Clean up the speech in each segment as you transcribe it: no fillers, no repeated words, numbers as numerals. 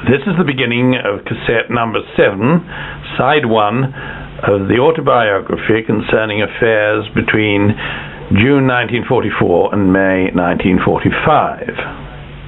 This is the beginning of cassette number 7, side 1 of the autobiography concerning affairs between June 1944 and May 1945.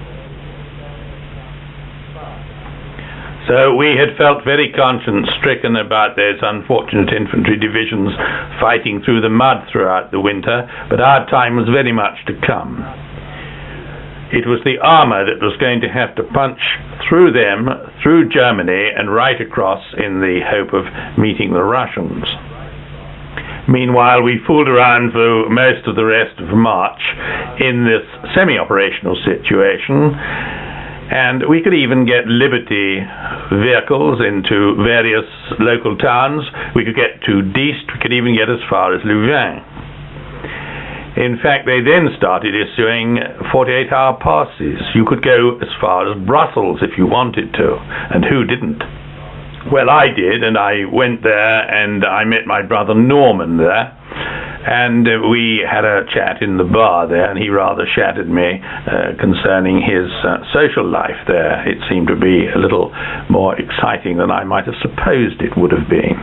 So we had felt very conscience-stricken about those unfortunate infantry divisions fighting through the mud throughout the winter, but our time was very much to come. It was the armour that was going to have to punch through them, through Germany, and right across in the hope of meeting the Russians. Meanwhile, we fooled around for most of the rest of March in this semi-operational situation, and we could even get Liberty vehicles into various local towns. We could get to Diest, we could even get as far as Louvain. In fact, they then started issuing 48-hour passes. You could go as far as Brussels if you wanted to, and who didn't? Well, I did, and I went there, and I met my brother Norman there, and we had a chat in the bar there, and he rather shattered me concerning his social life there. It seemed to be a little more exciting than I might have supposed it would have been.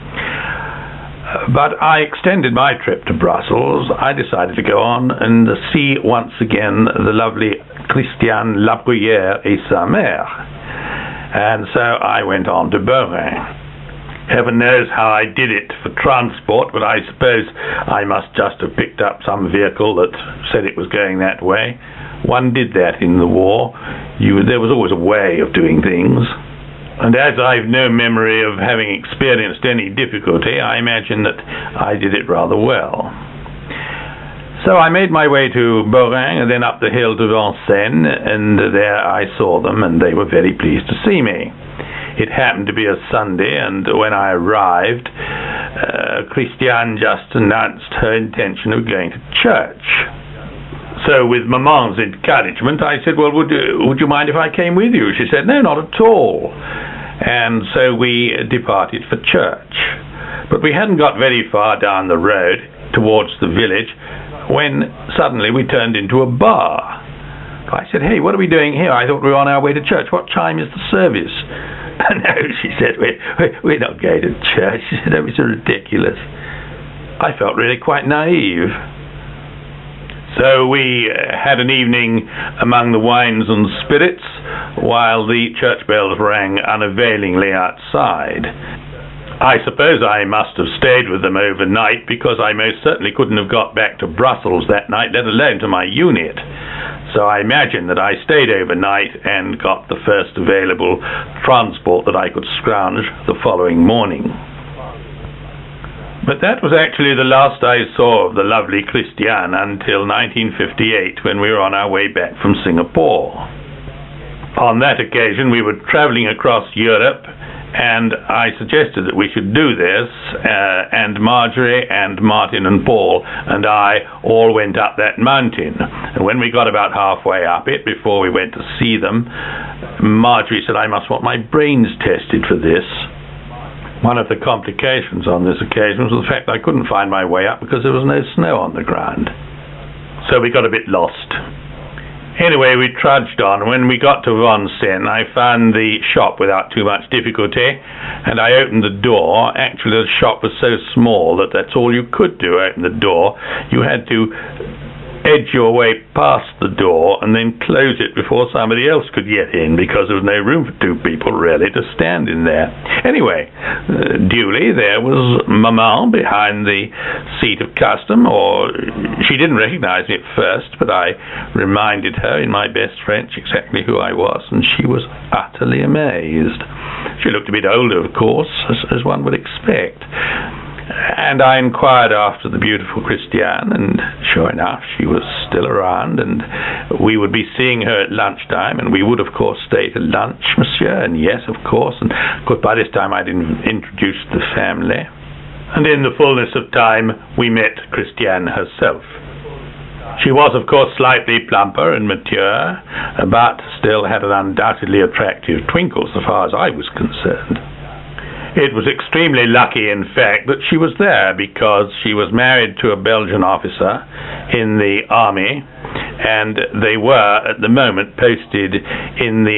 But I extended my trip to Brussels. I decided to go on and see once again the lovely Christiane Labruyère et sa mère. And so I went on to Beaurain. Heaven knows how I did it for transport, but I suppose I must just have picked up some vehicle that said it was going that way. One did that in the war. There was always a way of doing things. And as I've no memory of having experienced any difficulty, I imagine that I did it rather well. So I made my way to Beaurain and then up the hill to Vincennes, and there I saw them, and they were very pleased to see me. It happened to be a Sunday, and when I arrived, Christiane just announced her intention of going to church. So with Maman's encouragement, I said, well, would you mind if I came with you? She said, no, not at all. And so we departed for church. But we hadn't got very far down the road towards the village when suddenly we turned into a bar. I said, hey, what are we doing here? I thought we were on our way to church. What time is the service? No, she said, we're not going to church. She said, that was so ridiculous. I felt really quite naive. So we had an evening among the wines and spirits while the church bells rang unavailingly outside. I suppose I must have stayed with them overnight, because I most certainly couldn't have got back to Brussels that night, let alone to my unit. So I imagine that I stayed overnight and got the first available transport that I could scrounge the following morning. But that was actually the last I saw of the lovely Christiane until 1958, when we were on our way back from Singapore. On that occasion we were traveling across Europe, and I suggested that we should do this, and Marjorie and Martin and Paul and I all went up that mountain. And when we got about halfway up it, before we went to see them, Marjorie said, I must want my brains tested for this. One of the complications on this occasion was the fact that I couldn't find my way up because there was no snow on the ground. So we got a bit lost. Anyway, we trudged on. When we got to Vincennes, I found the shop without too much difficulty, and I opened the door. Actually, the shop was so small that that's all you could do, open the door. You had to edge your way past the door and then close it before somebody else could get in, because there was no room for two people really to stand in there. Anyway, duly there was Maman behind the seat of custom, or she didn't recognize me at first, but I reminded her in my best French exactly who I was, and she was utterly amazed. She looked a bit older, of course, as one would expect. And I inquired after the beautiful Christiane, and sure enough, she was still around, and we would be seeing her at lunchtime, and we would, of course, stay to lunch, monsieur, and yes, of course, and of course, by this time I'd introduced the family. And in the fullness of time, we met Christiane herself. She was, of course, slightly plumper and mature, but still had an undoubtedly attractive twinkle so far as I was concerned. It was extremely lucky, in fact, that she was there, because she was married to a Belgian officer in the army, and they were, at the moment, posted in the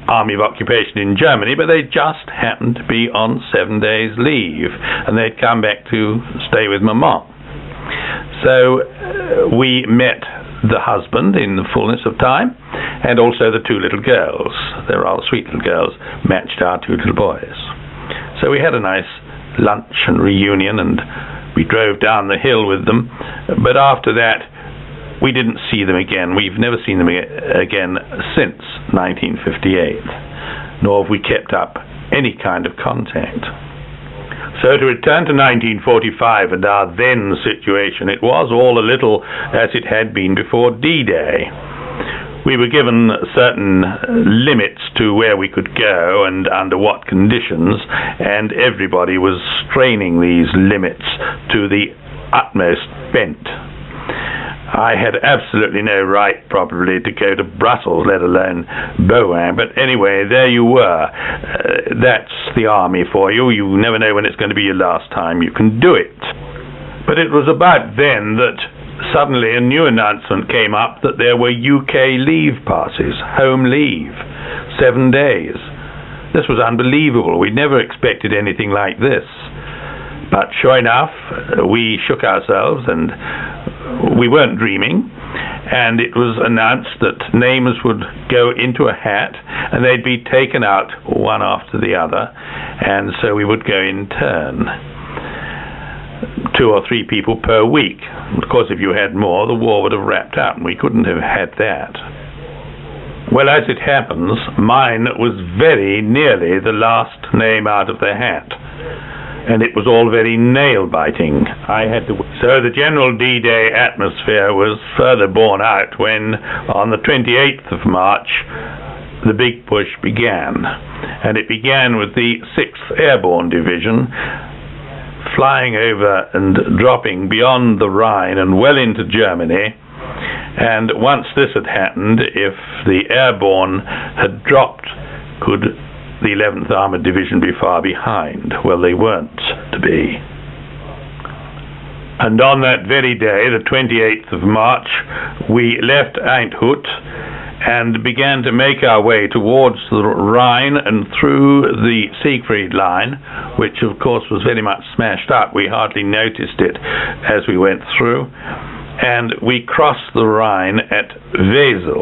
Army of Occupation in Germany, but they just happened to be on 7 days leave, and they'd come back to stay with my mom. So we met the husband in the fullness of time, and also the two little girls. They were rather sweet little girls, matched our two little boys. So we had a nice lunch and reunion, and we drove down the hill with them, but after that we didn't see them again. We've never seen them again since 1958, nor have we kept up any kind of contact. So to return to 1945 and our then situation, it was all a little as it had been before D-Day. We were given certain limits to where we could go and under what conditions, and everybody was straining these limits to the utmost bent. I had absolutely no right, probably, to go to Brussels, let alone Bowen. But anyway, there you were. That's the army for you. You never know when it's going to be your last time you can do it. But it was about then that suddenly a new announcement came up that there were UK leave passes, home leave, 7 days. This was unbelievable. We'd never expected anything like this. But sure enough, we shook ourselves, and we weren't dreaming, and it was announced that names would go into a hat and they'd be taken out one after the other, and so we would go in turn. 2 or 3 people per week. Of course, if you had more, the war would have wrapped up, and we couldn't have had that. Well, as it happens, mine was very nearly the last name out of the hat, and it was all very nail-biting. So the general D-Day atmosphere was further borne out when, on the 28th of March, the big push began. And it began with the 6th Airborne Division flying over and dropping beyond the Rhine and well into Germany. And once this had happened, if the Airborne had dropped, could the 11th Armoured Division be far behind? Well, they weren't to be. And on that very day, the 28th of March, we left Eindhoven and began to make our way towards the Rhine and through the Siegfried Line, which of course was very much smashed up. We hardly noticed it as we went through. And we crossed the Rhine at Wesel.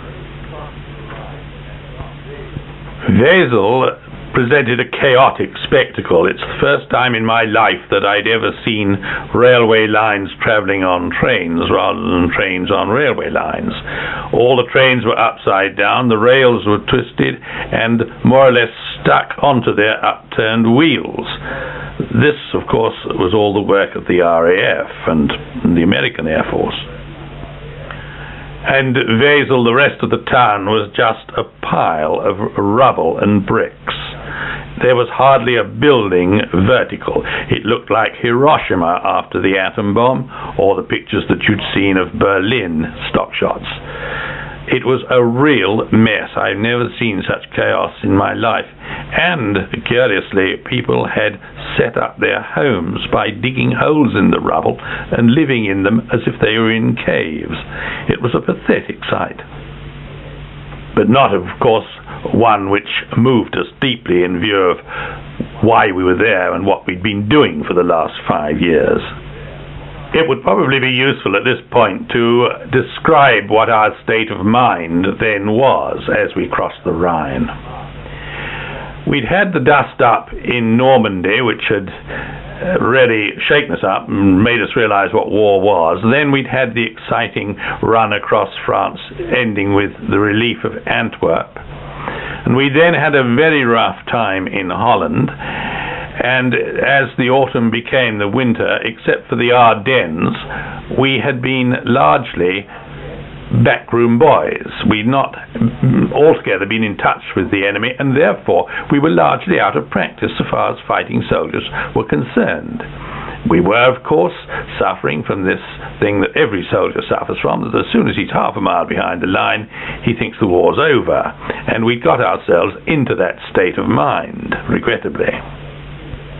Wesel presented a chaotic spectacle. It's the first time in my life that I'd ever seen railway lines traveling on trains rather than trains on railway lines. All the trains were upside down, the rails were twisted and more or less stuck onto their upturned wheels. This, of course, was all the work of the RAF and the American Air Force. And Wesel, the rest of the town, was just a pile of rubble and bricks. There was hardly a building vertical. It looked like Hiroshima after the atom bomb, or the pictures that you'd seen of Berlin stock shots. It was a real mess. I've never seen such chaos in my life. And, curiously, people had set up their homes by digging holes in the rubble and living in them as if they were in caves. It was a pathetic sight. But not, of course, one which moved us deeply in view of why we were there and what we'd been doing for the last 5 years. It would probably be useful at this point to describe what our state of mind then was as we crossed the Rhine. We'd had the dust up in Normandy, which had really shaken us up and made us realize what war was. Then we'd had the exciting run across France, ending with the relief of Antwerp. And we then had a very rough time in Holland. And as the autumn became the winter, except for the Ardennes, we had been largely backroom boys. We'd not altogether been in touch with the enemy, and therefore we were largely out of practice so far as fighting soldiers were concerned. We were, of course, suffering from this thing that every soldier suffers from, that as soon as he's half a mile behind the line, he thinks the war's over. And we got ourselves into that state of mind, regrettably.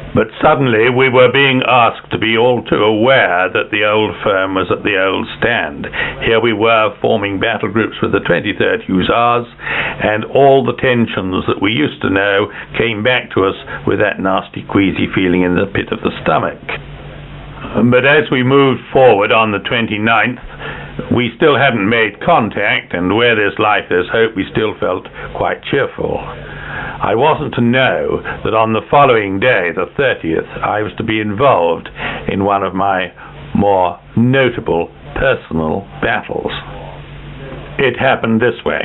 But suddenly we were being asked to be all too aware that the old firm was at the old stand. Here we were forming battle groups with the 23rd Hussars, and all the tensions that we used to know came back to us with that nasty queasy feeling in the pit of the stomach. But as we moved forward on the 29th, we still hadn't made contact, and where there's life there's hope, we still felt quite cheerful. I wasn't to know that on the following day, the 30th, I was to be involved in one of my more notable personal battles. It happened this way.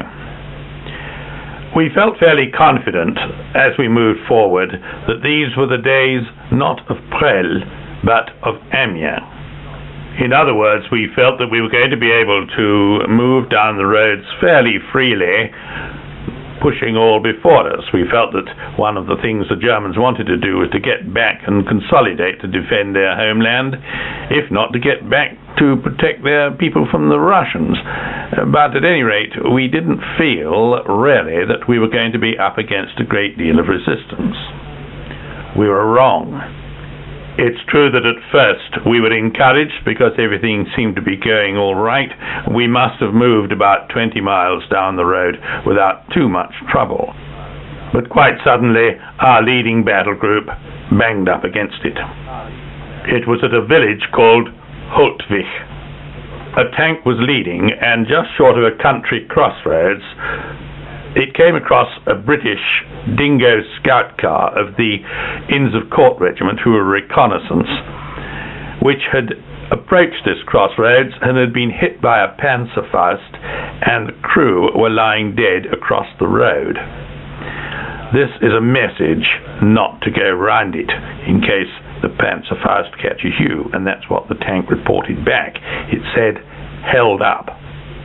We felt fairly confident as we moved forward that these were the days not of Presles, but of Amiens. In other words, we felt that we were going to be able to move down the roads fairly freely, pushing all before us. We felt that one of the things the Germans wanted to do was to get back and consolidate to defend their homeland, if not to get back to protect their people from the Russians. But at any rate, we didn't feel really that we were going to be up against a great deal of resistance. We were wrong. It's true that at first we were encouraged because everything seemed to be going all right. We must have moved about 20 miles down the road without too much trouble. But quite suddenly, our leading battle group banged up against it. It was at a village called Holtwig. A tank was leading, and just short of a country crossroads, it came across a British dingo scout car of the Inns of Court Regiment, who were reconnaissance, which had approached this crossroads and had been hit by a Panzerfaust, and the crew were lying dead across the road. This is a message not to go round it in case the Panzerfaust catches you, and that's what the tank reported back. It said, "held up."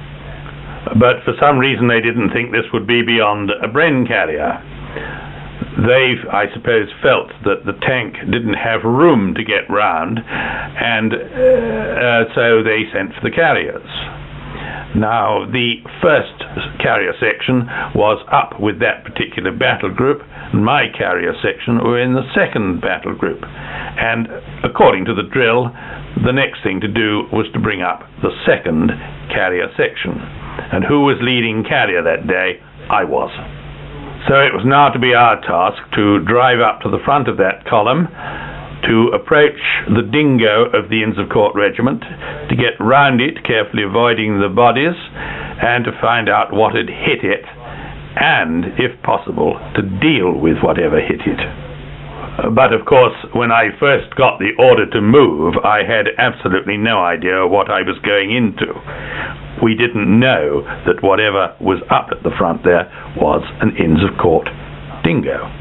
But for some reason they didn't think this would be beyond a Bren carrier. They, I suppose, felt that the tank didn't have room to get round, and so they sent for the carriers. Now, the first carrier section was up with that particular battle group, and my carrier section were in the second battle group. And according to the drill, the next thing to do was to bring up the second carrier section. And who was leading carrier that day? I was. So it was now to be our task to drive up to the front of that column, to approach the dingo of the Inns of Court Regiment, to get round it, carefully avoiding the bodies, and to find out what had hit it, and, if possible, to deal with whatever hit it. But of course, when I first got the order to move, I had absolutely no idea what I was going into. We didn't know that whatever was up at the front there was an Inns of Court dingo.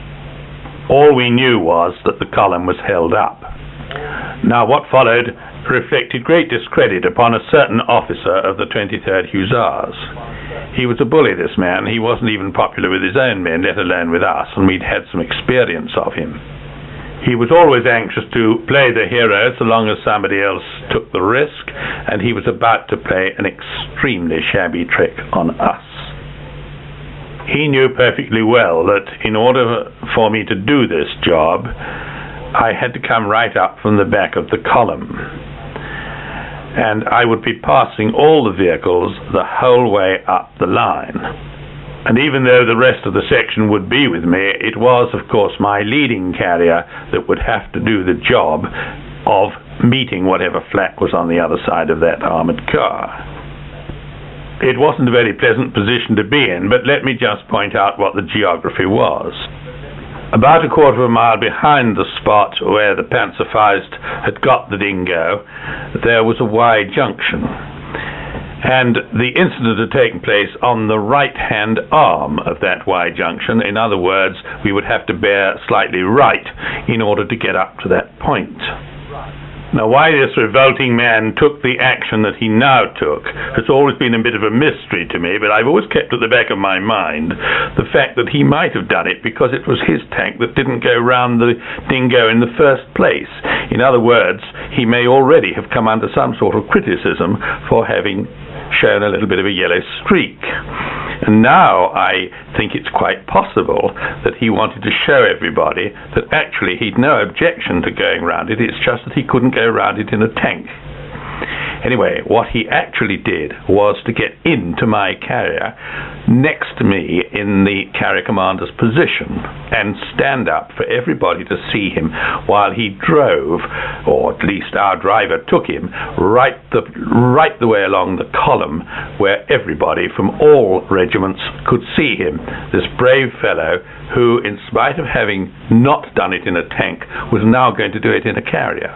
All we knew was that the column was held up. Now, what followed reflected great discredit upon a certain officer of the 23rd Hussars. He was a bully, this man. He wasn't even popular with his own men, let alone with us, and we'd had some experience of him. He was always anxious to play the hero so long as somebody else took the risk, and he was about to play an extremely shabby trick on us. He knew perfectly well that in order for me to do this job, I had to come right up from the back of the column. And I would be passing all the vehicles the whole way up the line. And even though the rest of the section would be with me, it was, of course, my leading carrier that would have to do the job of meeting whatever flak was on the other side of that armored car. It wasn't a very pleasant position to be in, but let me just point out what the geography was. About a quarter of a mile behind the spot where the Panzerfaust had got the dingo, there was a Y junction. And the incident had taken place on the right-hand arm of that Y junction. In other words, we would have to bear slightly right in order to get up to that point. Now, why this revolting man took the action that he now took has always been a bit of a mystery to me, but I've always kept at the back of my mind the fact that he might have done it because it was his tank that didn't go round the dingo in the first place. In other words, he may already have come under some sort of criticism for having shown a little bit of a yellow streak. And now I think it's quite possible that he wanted to show everybody that actually he'd no objection to going round it, it's just that he couldn't go round it in a tank. Anyway, what he actually did was to get into my carrier next to me in the carrier commander's position and stand up for everybody to see him while he drove, or at least our driver took him, right the way along the column where everybody from all regiments could see him. This brave fellow who, in spite of having not done it in a tank, was now going to do it in a carrier.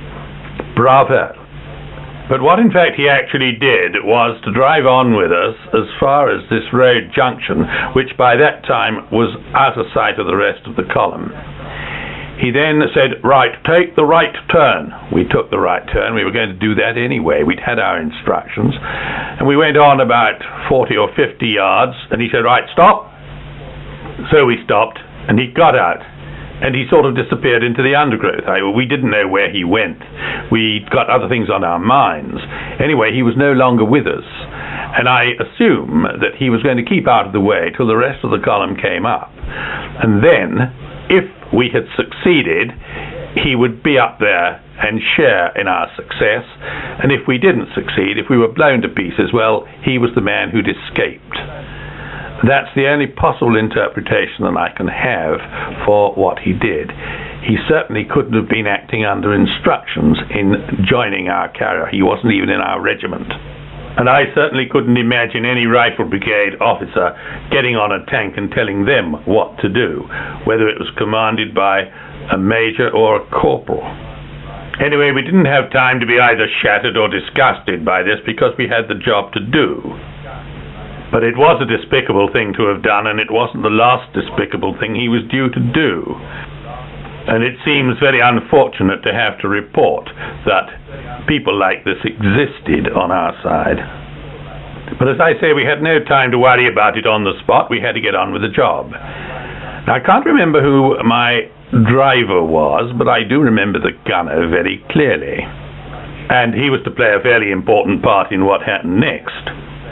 Bravo! But what in fact he actually did was to drive on with us as far as this road junction, which by that time was out of sight of the rest of the column. He then said, right, take the right turn. We took the right turn. We were going to do that anyway. We'd had our instructions. And we went on about 40 or 50 yards, and he said, right, stop. So we stopped, and he got out. And he sort of disappeared into the undergrowth. We didn't know where he went. We'd got other things on our minds. Anyway, he was no longer with us. And I assume that he was going to keep out of the way till the rest of the column came up. And then, if we had succeeded, he would be up there and share in our success. And if we didn't succeed, if we were blown to pieces, well, he was the man who'd escaped. That's the only possible interpretation that I can have for what he did. He certainly couldn't have been acting under instructions in joining our carrier. He wasn't even in our regiment. And I certainly couldn't imagine any rifle brigade officer getting on a tank and telling them what to do, whether it was commanded by a major or a corporal. Anyway, we didn't have time to be either shattered or disgusted by this because we had the job to do. But it was a despicable thing to have done, and it wasn't the last despicable thing he was due to do. And it seems very unfortunate to have to report that people like this existed on our side. But as I say, we had no time to worry about it on the spot. We had to get on with the job. Now, I can't remember who my driver was, but I do remember the gunner very clearly. And he was to play a fairly important part in what happened next.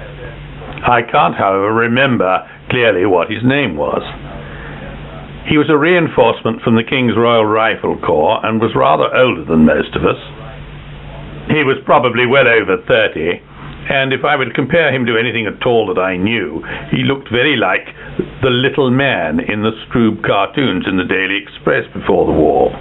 I can't, however, remember clearly what his name was. He was a reinforcement from the King's Royal Rifle Corps and was rather older than most of us. He was probably well over 30, and if I were to compare him to anything at all that I knew, he looked very like the little man in the Stroob cartoons in the Daily Express before the war.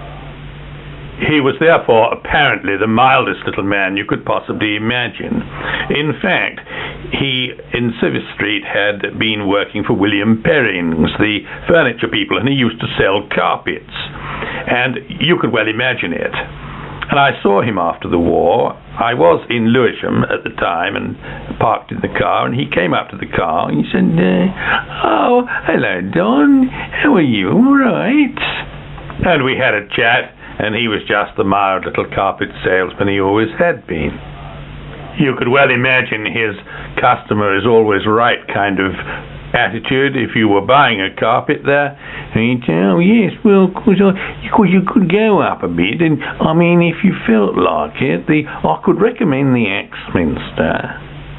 He was therefore apparently the mildest little man you could possibly imagine. In fact, he in Civis Street had been working for William Perrings, the furniture people, and he used to sell carpets. And you could well imagine it. And I saw him after the war. I was in Lewisham at the time and parked in the car, and he came up to the car and he said, oh, hello, Don. How are you? All right. And we had a chat. And he was just the mild little carpet salesman he always had been. You could well imagine his customer is always right kind of attitude if you were buying a carpet there. And he'd say, oh yes, well, of course you could go up a bit, and I mean, if you felt like it, I could recommend the Axminster.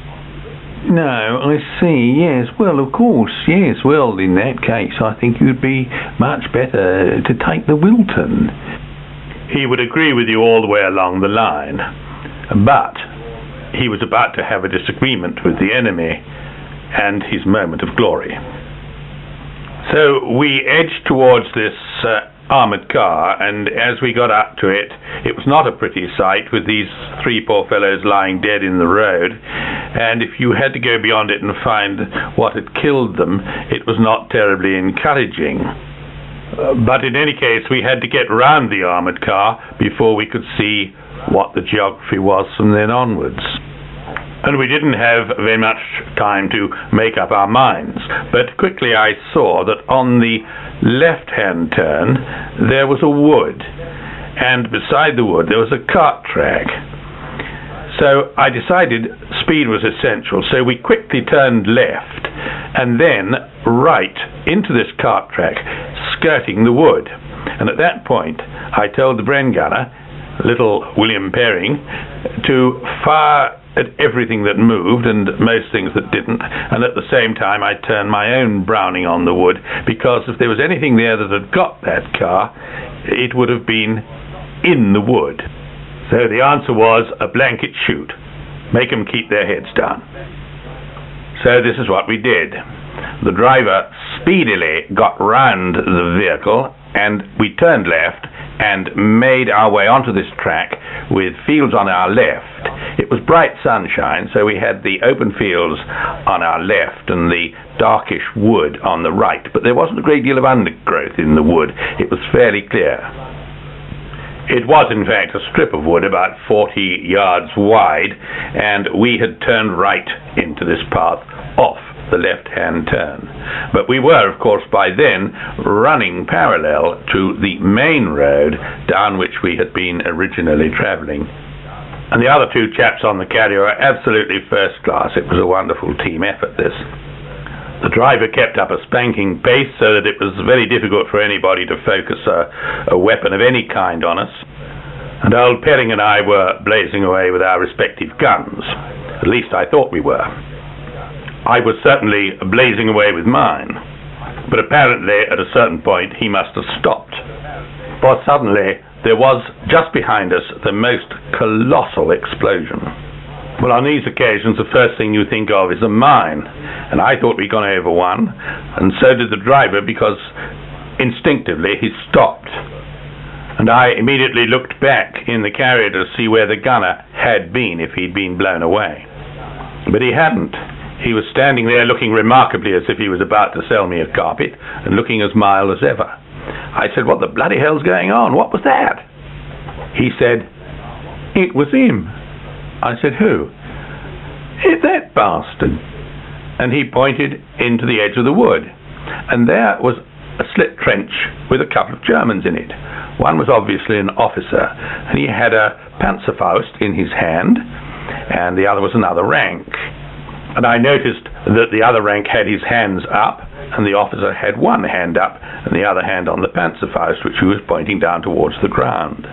No, I see, yes, well, of course, yes, well, in that case, I think it would be much better to take the Wilton. He would agree with you all the way along the line, but he was about to have a disagreement with the enemy and his moment of glory. So we edged towards this armoured car, and as we got up to it, it was not a pretty sight with these three poor fellows lying dead in the road, and if you had to go beyond it and find what had killed them, it was not terribly encouraging. But in any case, we had to get round the armoured car before we could see what the geography was from then onwards. And we didn't have very much time to make up our minds. But quickly I saw that on the left-hand turn, there was a wood. And beside the wood, there was a cart track. So I decided speed was essential. So we quickly turned left and then right into this cart track, skirting the wood. And at that point, I told the Bren gunner, little William Perring, to fire at everything that moved and most things that didn't, and at the same time I turned my own Browning on the wood, because if there was anything there that had got that car, it would have been in the wood. So the answer was a blanket shoot. Make them keep their heads down. So this is what we did. The driver speedily got round the vehicle, and we turned left and made our way onto this track with fields on our left. It was bright sunshine, so we had the open fields on our left and the darkish wood on the right, but there wasn't a great deal of undergrowth in the wood. It was fairly clear. It was, in fact, a strip of wood about 40 yards wide, and we had turned right into this path off the left-hand turn. But we were, of course, by then running parallel to the main road down which we had been originally travelling. And the other two chaps on the carrier were absolutely first class. It was a wonderful team effort, this. The driver kept up a spanking pace so that it was very difficult for anybody to focus a weapon of any kind on us. And old Perring and I were blazing away with our respective guns. At least I thought we were. I was certainly blazing away with mine, but apparently at a certain point he must have stopped. For suddenly there was just behind us the most colossal explosion. Well, on these occasions the first thing you think of is a mine, and I thought we'd gone over one, and so did the driver, because instinctively he stopped. And I immediately looked back in the carrier to see where the gunner had been if he'd been blown away. But he hadn't. He was standing there looking remarkably as if he was about to sell me a carpet, and looking as mild as ever. I said, "What the bloody hell's going on? What was that?" He said, "It was him." I said, "Who?" "It's that bastard." And he pointed into the edge of the wood. And there was a slit trench with a couple of Germans in it. One was obviously an officer, and he had a Panzerfaust in his hand, and the other was another rank. And I noticed that the other rank had his hands up, and the officer had one hand up and the other hand on the Panzerfaust, which he was pointing down towards the ground.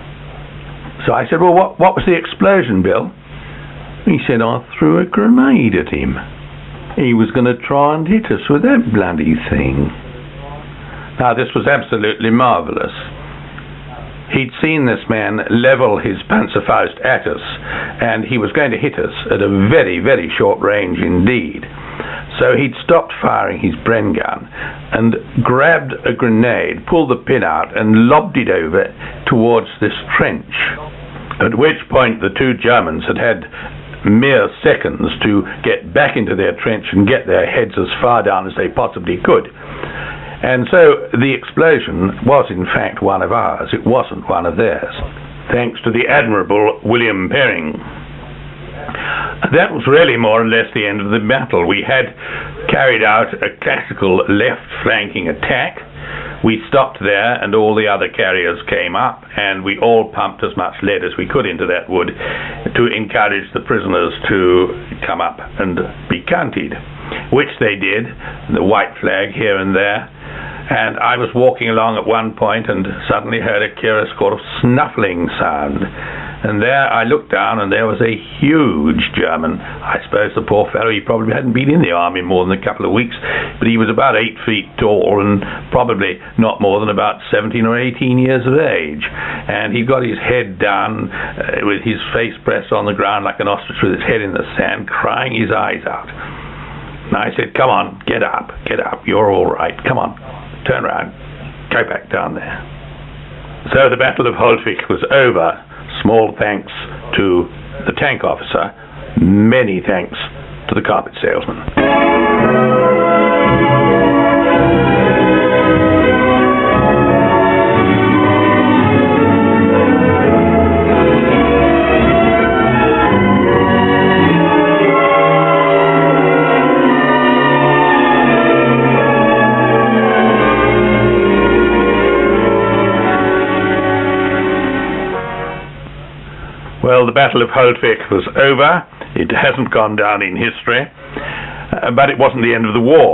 So I said, "Well, what was the explosion, Bill?" He said, "I threw a grenade at him. He was going to try and hit us with that bloody thing." Now, this was absolutely marvellous. He'd seen this man level his Panzerfaust at us, and he was going to hit us at a very, very short range indeed. So he'd stopped firing his Bren gun and grabbed a grenade, pulled the pin out, and lobbed it over towards this trench, at which point the two Germans had had mere seconds to get back into their trench and get their heads as far down as they possibly could. And so the explosion was in fact one of ours. It wasn't one of theirs, thanks to the admirable William Perring. That was really more or less the end of the battle. We had carried out a classical left flanking attack. We stopped there, and all the other carriers came up, and we all pumped as much lead as we could into that wood to encourage the prisoners to come up and be counted, which they did, the white flag here and there. And I was walking along at one point and suddenly heard a curious sort of snuffling sound. And there I looked down, and there was a huge German. I suppose the poor fellow, he probably hadn't been in the army more than a couple of weeks, but he was about 8 feet tall and probably not more than about 17 or 18 years of age. And he got his head down with his face pressed on the ground like an ostrich with his head in the sand, crying his eyes out. And I said, "Come on, get up, you're all right, come on. Turn around, go back down there." So the Battle of Holtwig was over. Small thanks to the tank officer, many thanks to the carpet salesman. Well, the Battle of Holtwig was over. It hasn't gone down in history, but it wasn't the end of the war.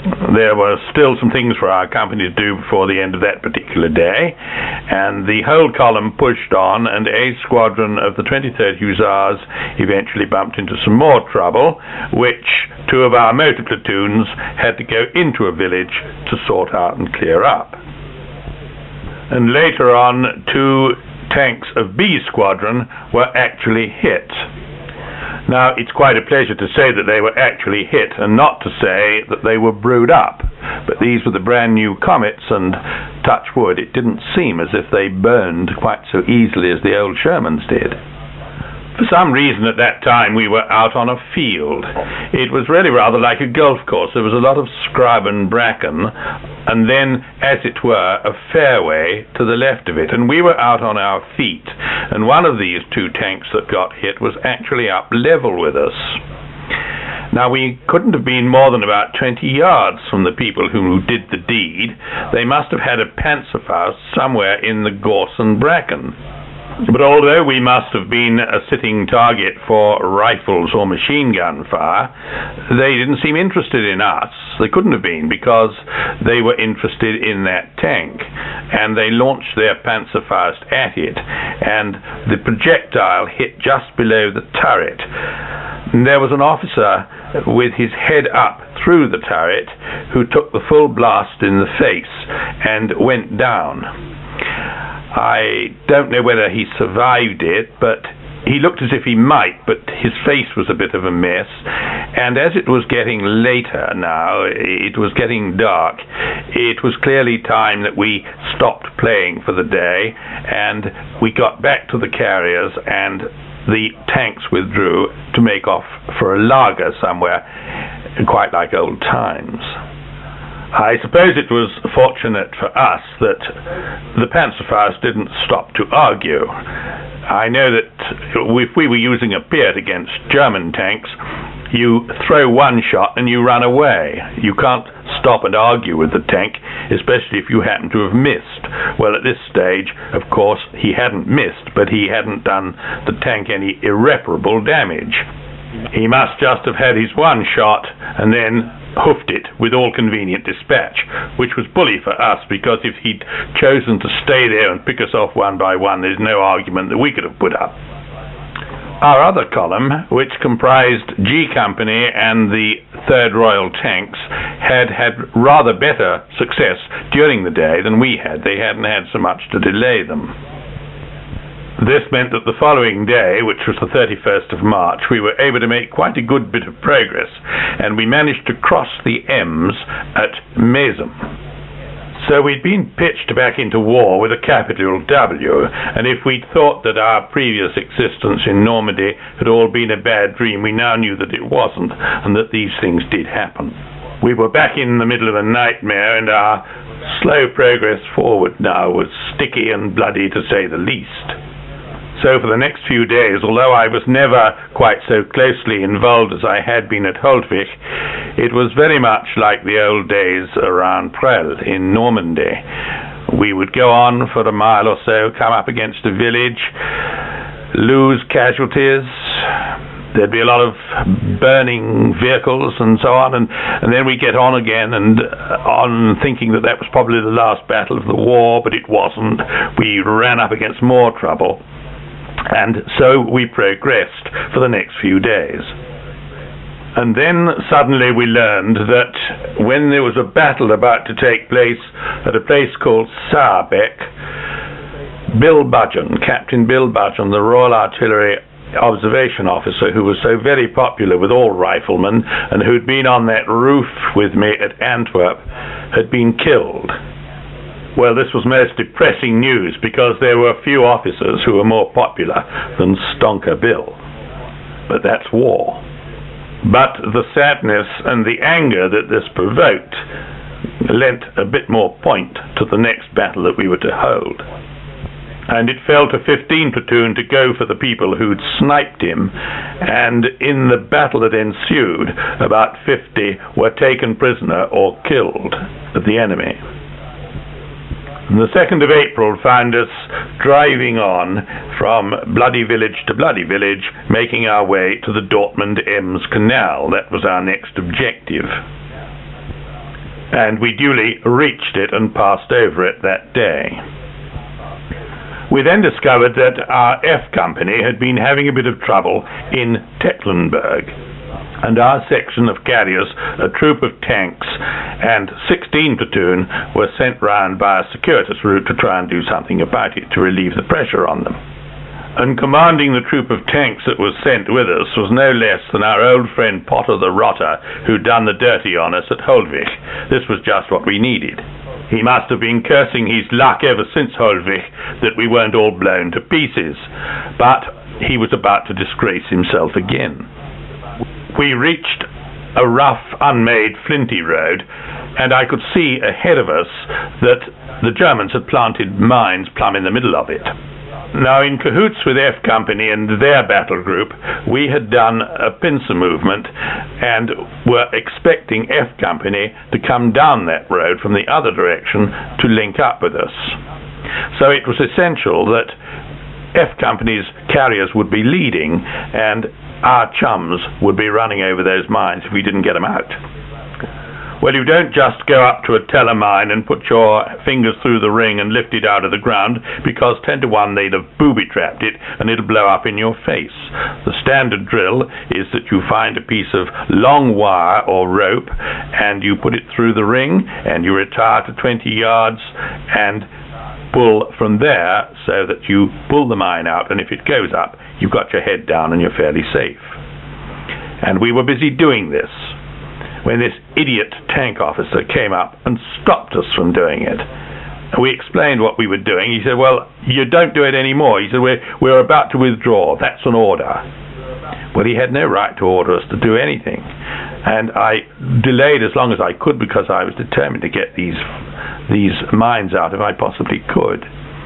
There were still some things for our company to do before the end of that particular day, and the whole column pushed on, and a squadron of the 23rd Hussars eventually bumped into some more trouble, which two of our motor platoons had to go into a village to sort out and clear up. And later on, 2 tanks of B Squadron were actually hit. Now, it's quite a pleasure to say that they were actually hit and not to say that they were brewed up. But these were the brand new Comets, and touch wood, it didn't seem as if they burned quite so easily as the old Shermans did. For some reason at that time we were out on a field. It was really rather like a golf course. There was a lot of scrub and bracken, and then, as it were, a fairway to the left of it, and we were out on our feet, and one of these 2 tanks that got hit was actually up level with us. Now, we couldn't have been more than about 20 yards from the people who did the deed. They must have had a Panzerfaust somewhere in the gorse and bracken. But although we must have been a sitting target for rifles or machine gun fire, they didn't seem interested in us. They couldn't have been, because they were interested in that tank, and they launched their Panzerfaust at it, and the projectile hit just below the turret. And there was an officer with his head up through the turret who took the full blast in the face and went down. I don't know whether he survived it, but he looked as if he might, but his face was a bit of a mess. And as it was getting later now, it was getting dark, it was clearly time that we stopped playing for the day, and we got back to the carriers, and the tanks withdrew to make off for a lager somewhere, quite like old times. I suppose it was fortunate for us that the Panzerfaust didn't stop to argue. I know that if we were using a Piat against German tanks, you throw one shot and you run away. You can't stop and argue with the tank, especially if you happen to have missed. Well, at this stage, of course, he hadn't missed, but he hadn't done the tank any irreparable damage. He must just have had his one shot and then hoofed it with all convenient dispatch, which was bully for us, because if he'd chosen to stay there and pick us off one by one, there's no argument that we could have put up. Our other column, which comprised G Company and the 3rd Royal Tanks, had rather better success during the day than we had. They hadn't had so much to delay them. This meant that the following day, which was the 31st of March, we were able to make quite a good bit of progress, and we managed to cross the Ems at Mézem. So we'd been pitched back into war with a capital W, and if we'd thought that our previous existence in Normandy had all been a bad dream, we now knew that it wasn't, and that these things did happen. We were back in the middle of a nightmare, and our slow progress forward now was sticky and bloody, to say the least. So for the next few days, although I was never quite so closely involved as I had been at Holtwig, it was very much like the old days around Presles in Normandy. We would go on for a mile or so, come up against a village, lose casualties. There'd be a lot of burning vehicles and so on, and then we get on again and on, thinking that was probably the last battle of the war, but it wasn't. We ran up against more trouble. And so we progressed for the next few days. And then suddenly we learned that when there was a battle about to take place at a place called Saarbeck, Bill Budgeon, Captain Bill Budgeon, the Royal Artillery observation officer, who was so very popular with all riflemen and who'd been on that roof with me at Antwerp, had been killed. Well, this was most depressing news, because there were few officers who were more popular than Stonker Bill. But that's war. But the sadness and the anger that this provoked lent a bit more point to the next battle that we were to hold. And it fell to 15 platoon to go for the people who'd sniped him, and in the battle that ensued, about 50 were taken prisoner or killed of the enemy. And the 2nd of April found us driving on from bloody village to bloody village, making our way to the Dortmund-Ems Canal. That was our next objective. and we duly reached it and passed over it that day. We then discovered that our F Company had been having a bit of trouble in Tecklenburg, and our section of carriers, a troop of tanks, and 16 platoon were sent round by a circuitous route to try and do something about it, to relieve the pressure on them. And commanding the troop of tanks that was sent with us was no less than our old friend Potter the Rotter, who'd done the dirty on us at Holvik. This was just what we needed. He must have been cursing his luck ever since Holvik that we weren't all blown to pieces, but he was about to disgrace himself again. We reached a rough, unmade, flinty road, and I could see ahead of us that the Germans had planted mines plumb in the middle of it. Now, in cahoots with F Company and their battle group, we had done a pincer movement and were expecting F Company to come down that road from the other direction to link up with us. So it was essential that F Company's carriers would be leading and our chums would be running over those mines if we didn't get them out. Well, you don't just go up to a teller mine and put your fingers through the ring and lift it out of the ground, because 10 to 1 they'd have booby-trapped it and it'll blow up in your face. The standard drill is that you find a piece of long wire or rope and you put it through the ring and you retire to 20 yards and pull from there so that you pull the mine out, and if it goes up, you've got your head down and you're fairly safe. And we were busy doing this when this idiot tank officer came up and stopped us from doing it. We explained what we were doing. He said, well, you don't do it anymore. He said, we're about to withdraw. That's an order. Well, he had no right to order us to do anything. And I delayed as long as I could because I was determined to get these mines out if I possibly could.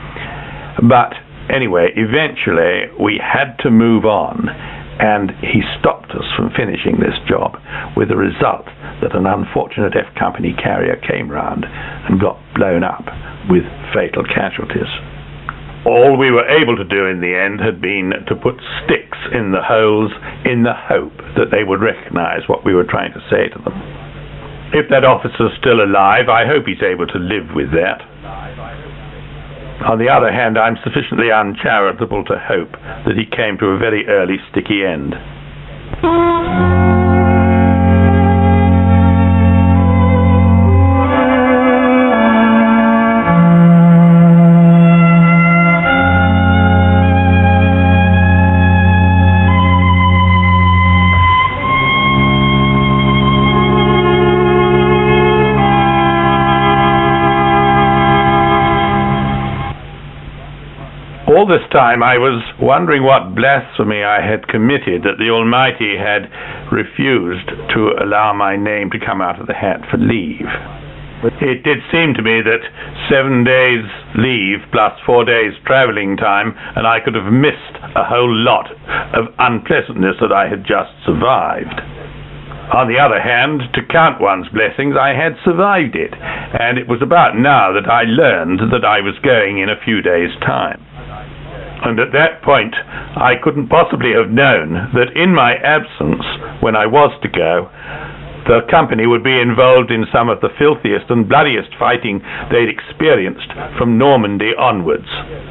But anyway, eventually we had to move on, and he stopped us from finishing this job, with the result that an unfortunate F Company carrier came round and got blown up with fatal casualties. All we were able to do in the end had been to put sticks in the holes in the hope that they would recognize what we were trying to say to them. If that officer's still alive, I hope he's able to live with that. On the other hand, I'm sufficiently uncharitable to hope that he came to a very early sticky end. All this time I was wondering what blasphemy I had committed that the Almighty had refused to allow my name to come out of the hat for leave. It did seem to me that 7 days leave plus 4 days traveling time, and I could have missed a whole lot of unpleasantness that I had just survived. On the other hand, to count one's blessings, I had survived it, and it was about now that I learned that I was going in a few days' time. And at that point, I couldn't possibly have known that in my absence, when I was to go, the company would be involved in some of the filthiest and bloodiest fighting they'd experienced from Normandy onwards.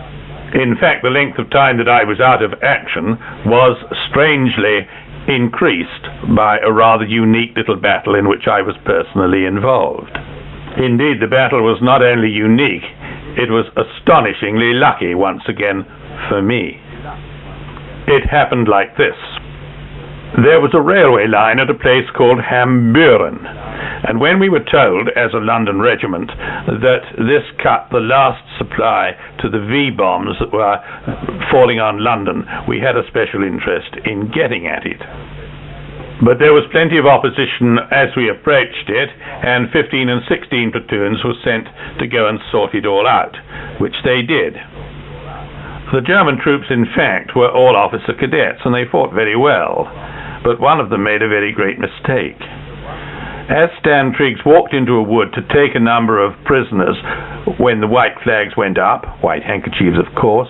In fact, the length of time that I was out of action was strangely increased by a rather unique little battle in which I was personally involved. Indeed, the battle was not only unique, it was astonishingly lucky once again for me. It happened like this. There was a railway line at a place called Hamburen, and when we were told as a London regiment that this cut the last supply to the V-bombs that were falling on London, we had a special interest in getting at it. But there was plenty of opposition as we approached it, and 15 and 16 platoons were sent to go and sort it all out, which they did. The German troops, in fact, were all officer cadets, and they fought very well, but one of them made a very great mistake. As Stan Triggs walked into a wood to take a number of prisoners when the white flags went up, white handkerchiefs of course,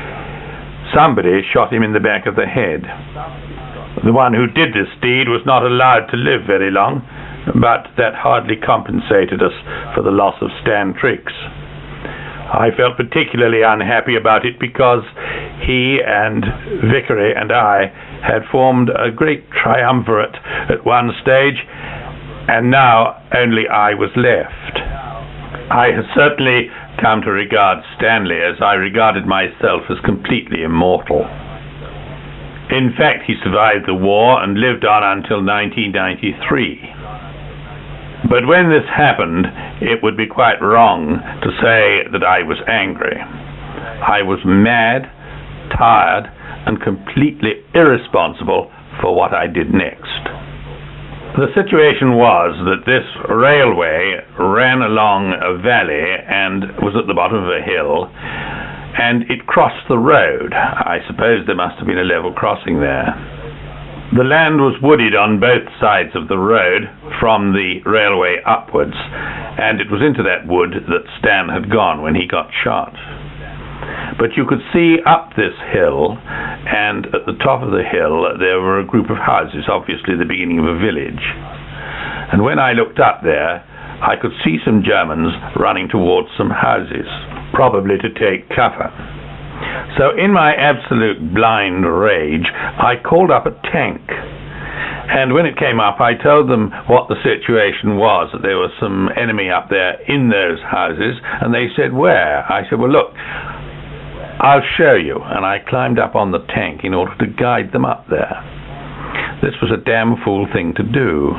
somebody shot him in the back of the head. The one who did this deed was not allowed to live very long, but that hardly compensated us for the loss of Stan Triggs. I felt particularly unhappy about it because he and Vickery and I had formed a great triumvirate at one stage, and now only I was left. I had certainly come to regard Stanley as I regarded myself as completely immortal. In fact, he survived the war and lived on until 1993. But when this happened, it would be quite wrong to say that I was angry. I was mad, tired, and completely irresponsible for what I did next. The situation was that this railway ran along a valley and was at the bottom of a hill, and it crossed the road. I suppose there must have been a level crossing there. The land was wooded on both sides of the road from the railway upwards, and it was into that wood that Stan had gone when he got shot. But you could see up this hill, and at the top of the hill there were a group of houses, obviously the beginning of a village. And when I looked up there, I could see some Germans running towards some houses, probably to take cover. So in my absolute blind rage, I called up a tank. And when it came up, I told them what the situation was, that there was some enemy up there in those houses, and they said, "Where?" I said, "Well, look, I'll show you." And I climbed up on the tank in order to guide them up there. This was a damn fool thing to do.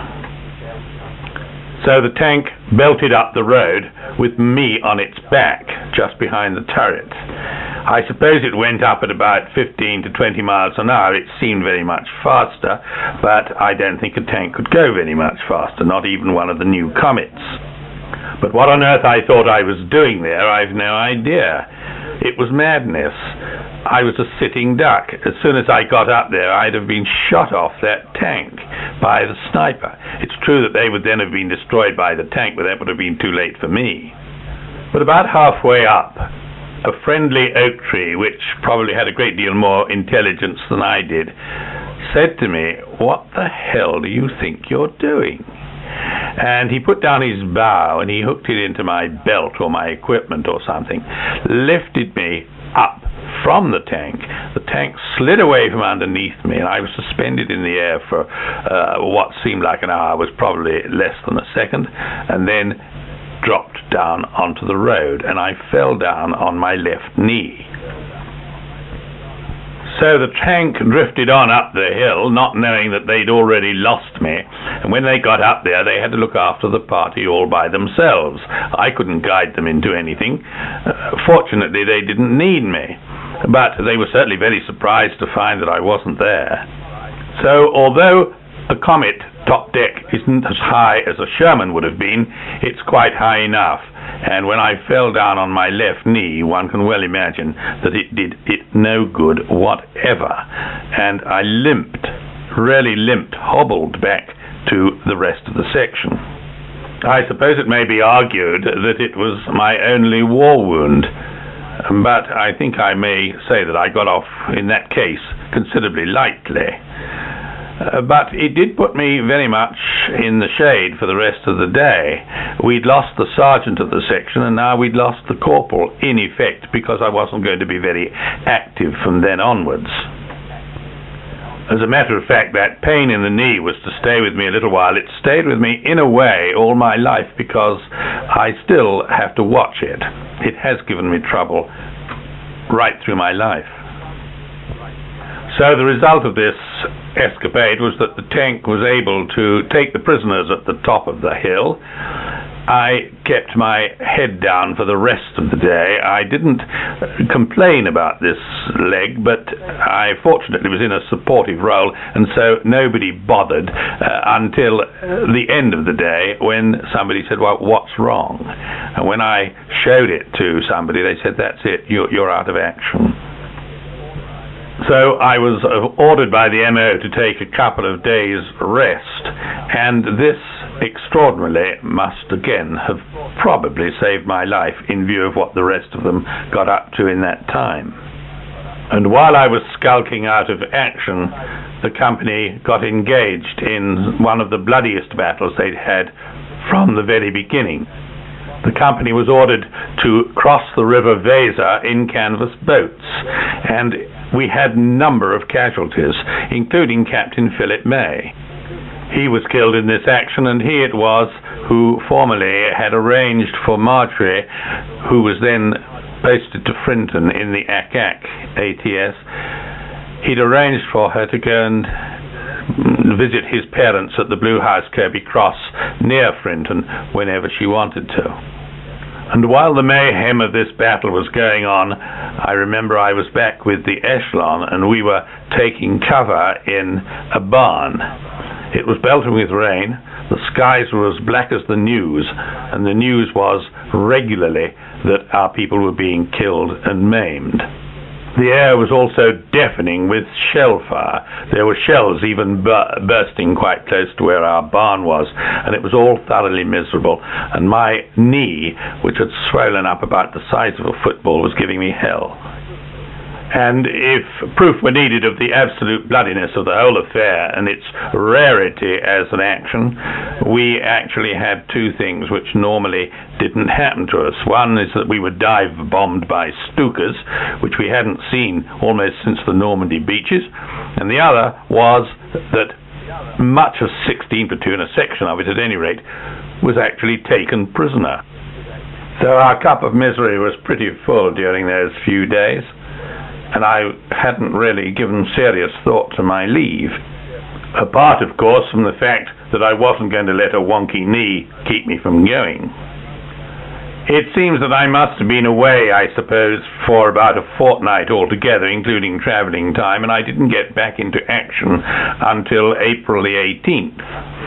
So the tank belted up the road with me on its back, just behind the turret. I suppose it went up at about 15 to 20 miles an hour. It seemed very much faster, but I don't think a tank could go very much faster, not even one of the new Comets. But what on earth I thought I was doing there, I've no idea. It was madness. I was a sitting duck. As soon as I got up there, I'd have been shot off that tank by the sniper. It's true that they would then have been destroyed by the tank, but that would have been too late for me. But about halfway up, a friendly oak tree, which probably had a great deal more intelligence than I did, said to me, "What the hell do you think you're doing?" And he put down his bow and he hooked it into my belt or my equipment or something, lifted me up from the tank. The tank slid away from underneath me, and I was suspended in the air for what seemed like an hour, was probably less than a second, and then dropped down onto the road, and I fell down on my left knee. So the tank drifted on up the hill, not knowing that they'd already lost me, and when they got up there, they had to look after the party all by themselves. I couldn't guide them into anything. Fortunately, they didn't need me, but they were certainly very surprised to find that I wasn't there. So, although a Comet top deck isn't as high as a Sherman would have been, it's quite high enough. And when I fell down on my left knee, one can well imagine that it did it no good whatever. And I limped, really limped, hobbled back to the rest of the section. I suppose it may be argued that it was my only war wound, but I think I may say that I got off, in that case, considerably lightly. But it did put me very much in the shade for the rest of the day. We'd lost the sergeant of the section, and now we'd lost the corporal, in effect, because I wasn't going to be very active from then onwards. As a matter of fact, that pain in the knee was to stay with me a little while. It stayed with me, in a way, all my life, because I still have to watch it. It has given me trouble right through my life. So the result of this escapade was that the tank was able to take the prisoners at the top of the hill. I kept my head down for the rest of the day. I didn't complain about this leg, but I fortunately was in a supportive role, and so nobody bothered until the end of the day, when somebody said, "Well, what's wrong?" And when I showed it to somebody, they said, "That's it, you're out of action." So I was ordered by the MO to take a couple of days rest, and this extraordinarily must again have probably saved my life in view of what the rest of them got up to in that time. And while I was skulking out of action, the company got engaged in one of the bloodiest battles they'd had from the very beginning. The company was ordered to cross the River Weser in canvas boats, and we had a number of casualties, including Captain Philip May. He was killed in this action, and he it was who formerly had arranged for Marjorie, who was then posted to Frinton in the ACAC ATS. He'd arranged for her to go and visit his parents at the Blue House, Kirby Cross, near Frinton, whenever she wanted to. And while the mayhem of this battle was going on, I remember I was back with the Echelon, and we were taking cover in a barn. It was belting with rain, the skies were as black as the news, and the news was regularly that our people were being killed and maimed. The air was also deafening with shell fire. There were shells even bursting quite close to where our barn was, and it was all thoroughly miserable, and my knee, which had swollen up about the size of a football, was giving me hell. And if proof were needed of the absolute bloodiness of the whole affair and its rarity as an action, we actually had two things which normally didn't happen to us. One is that we were dive-bombed by Stukas, which we hadn't seen almost since the Normandy beaches, and the other was that much of 16 Platoon, a section of it at any rate, was actually taken prisoner. So our cup of misery was pretty full during those few days, and I hadn't really given serious thought to my leave. Apart, of course, from the fact that I wasn't going to let a wonky knee keep me from going. It seems that I must have been away, I suppose, for about a fortnight altogether, including travelling time, and I didn't get back into action until April the 18th.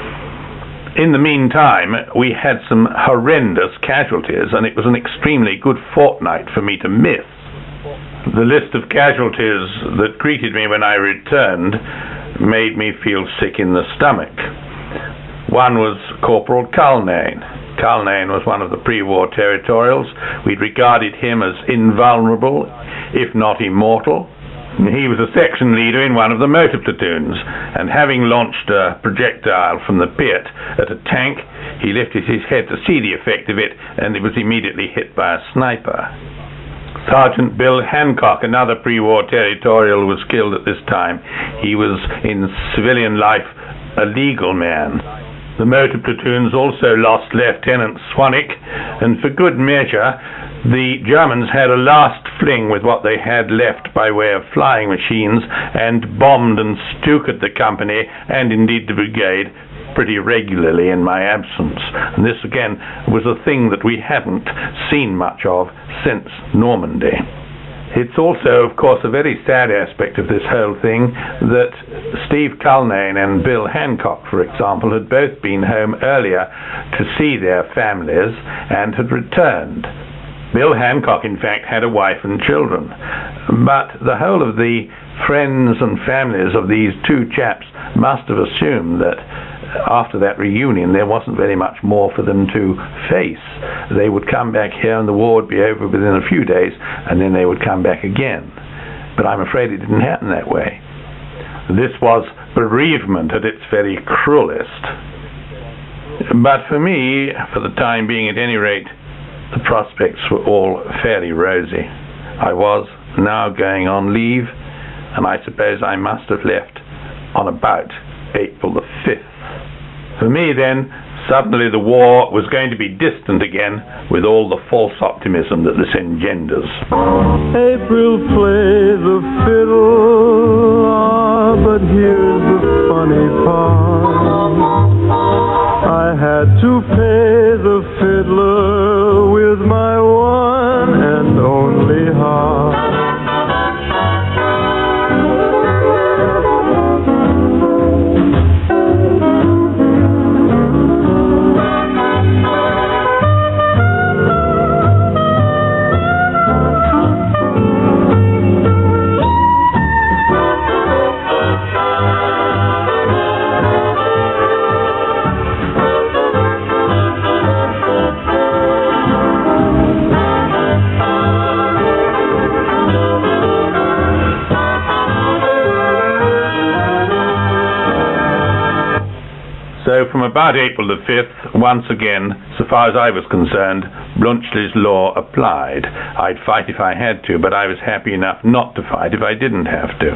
In the meantime, we had some horrendous casualties, and it was an extremely good fortnight for me to miss. The list of casualties that greeted me when I returned made me feel sick in the stomach. One was Corporal Culnane. Culnane was one of the pre-war territorials. We'd regarded him as invulnerable, if not immortal. He was a section leader in one of the motor platoons, and having launched a projectile from the pit at a tank, he lifted his head to see the effect of it, and it was immediately hit by a sniper. Sergeant Bill Hancock, another pre-war territorial, was killed at this time. He was, in civilian life, a legal man. The motor platoons also lost Lieutenant Swanwick, and for good measure, the Germans had a last fling with what they had left by way of flying machines, and bombed and Stukaed the company, and indeed the brigade, pretty regularly in my absence. And this again was a thing that we hadn't seen much of since Normandy. It's also, of course, a very sad aspect of this whole thing that Steve Culnane and Bill Hancock, for example, had both been home earlier to see their families and had returned. Bill Hancock, in fact, had a wife and children, but the whole of the friends and families of these two chaps must have assumed that after that reunion there wasn't very much more for them to face. They would come back here and the war would be over within a few days, and then they would come back again. But I'm afraid it didn't happen that way. This was bereavement at its very cruelest. But for me, for the time being at any rate, the prospects were all fairly rosy. I was now going on leave, and I suppose I must have left on about April the 5th. For me then, suddenly the war was going to be distant again, with all the false optimism that this engenders. April play the fiddle, but here's the funny part. I had to pay the fiddler with my one and only heart. So from about April the 5th, once again, so far as I was concerned, Bluntschli's law applied. I'd fight if I had to, but I was happy enough not to fight if I didn't have to.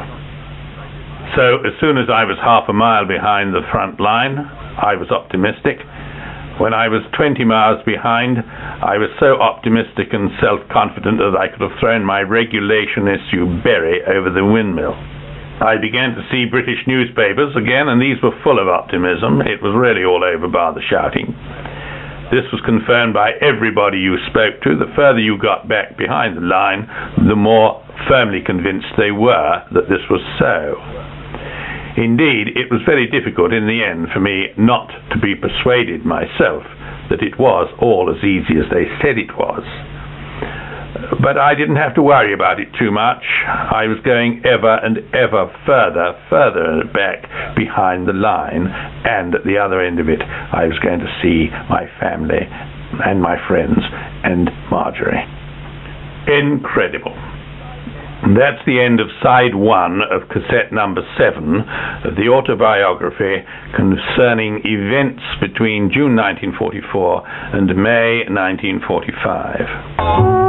So as soon as I was half a mile behind the front line, I was optimistic. When I was 20 miles behind, I was so optimistic and self-confident that I could have thrown my regulation issue Berry over the windmill. I began to see British newspapers again, and these were full of optimism. It was really all over bar the shouting. This was confirmed by everybody you spoke to. The further you got back behind the line, the more firmly convinced they were that this was so. Indeed, it was very difficult in the end for me not to be persuaded myself that it was all as easy as they said it was. But I didn't have to worry about it too much. I was going ever and ever further back behind the line, and at the other end of it, I was going to see my family and my friends and Marjorie. Incredible. That's the end of side 1 of cassette number 7 of the autobiography concerning events between June 1944 and May 1945.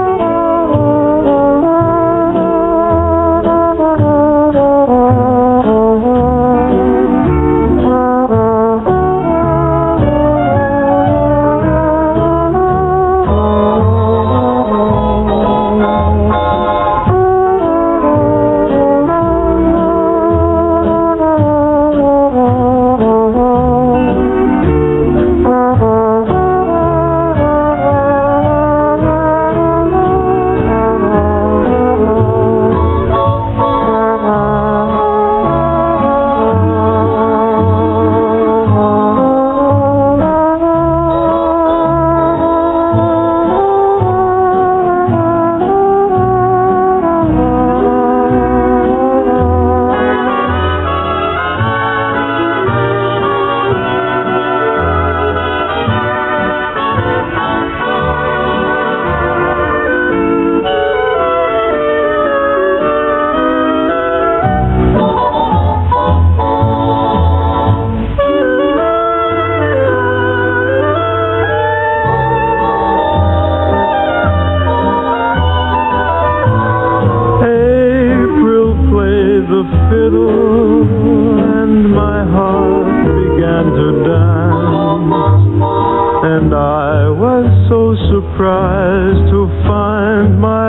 And I was so surprised to find my